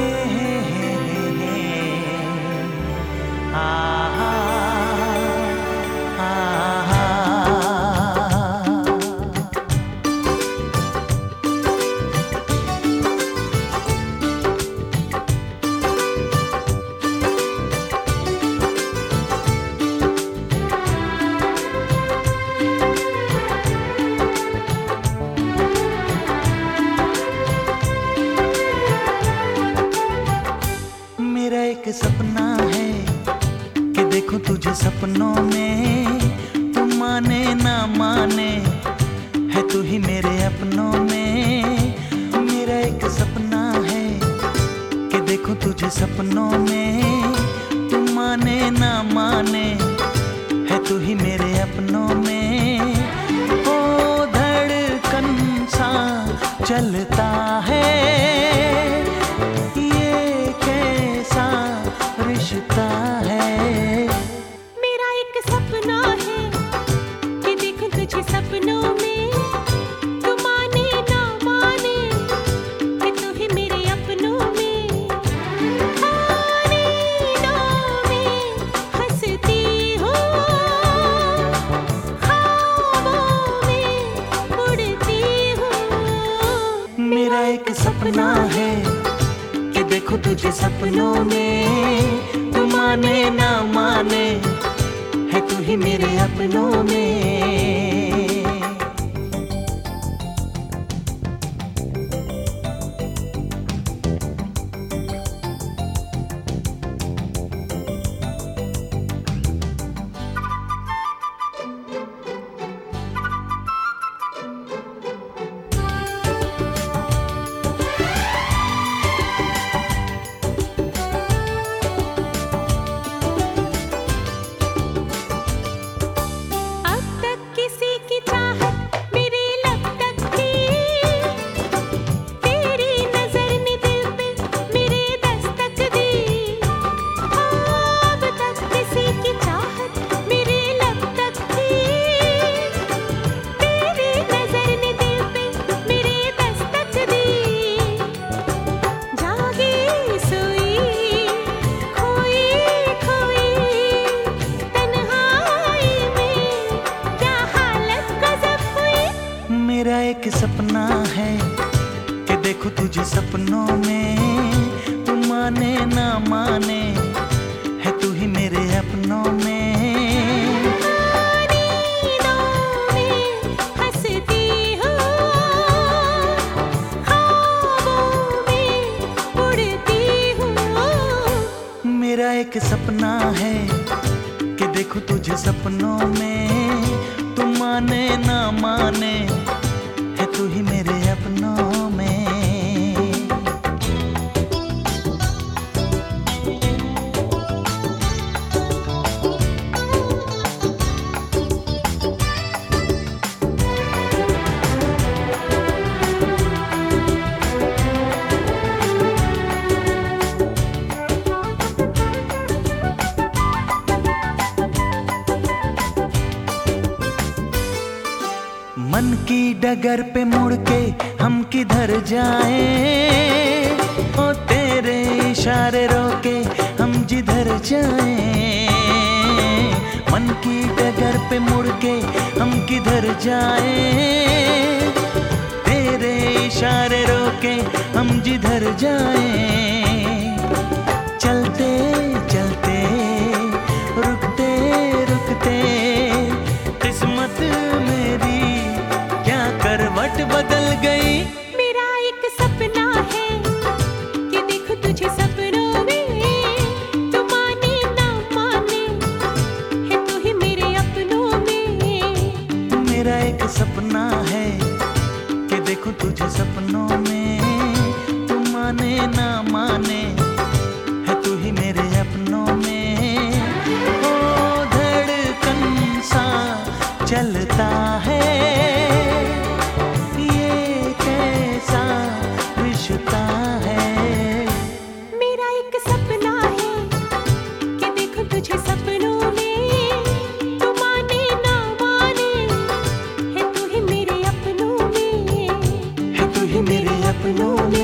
एक सपना है कि देखूं तुझे सपनों में, तू माने ना माने है तू ही मेरे अपनों में। मेरा एक सपना है कि देखूं तुझे सपनों में, तू माने ना माने है तू ही मेरे अपनों में। ओ धड़कन सा चलता है रिश्ता है। मेरा एक सपना है कि देखूं तुझे सपनों में, तू माने ना माने है तू ही मेरे अपनों में। नींदों में हंसती हूँ, ख्वाबों में उड़ती हूँ। मेरा एक सपना है कि देखूं तुझे सपनों में, तू माने ना माने है तू ही मेरे अपनों में। मेरा एक सपना है कि देखूं तुझे सपनों में, तू माने ना माने है तू ही मेरे अपनों में। नींदों में हंसती हूँ, ख्वाबों में उड़ती हूँ। मेरा एक सपना है कि देखूं तुझे सपनों में, तू माने ना माने है तू ही मेरे अपनों में। मन की डगर पे मुड़ के हम किधर जाएं, ओ तेरे इशारे रोके हम जिधर जाएं। मन की डगर पे मुड़ के हम किधर जाएं, तेरे इशारे रोके हम जिधर जाएं। चलते चलते रुकते रुकते किस्मत मेरी करवट बदल गई। मेरा एक सपना है कि देखूं तुझे सपनों में, तू माने ना माने है तू ही मेरे अपनों में। मेरा एक सपना है कि देखूं तुझे सपनों में, तू माने ना माने है तू ही मेरे अपनों में। ओ धड़कन सा चलता है है। मेरा एक सपना है कि देखूं तुझे सपनों में, तू माने ना माने है तू ही मेरे अपनों में, है तू ही मेरे अपनों में।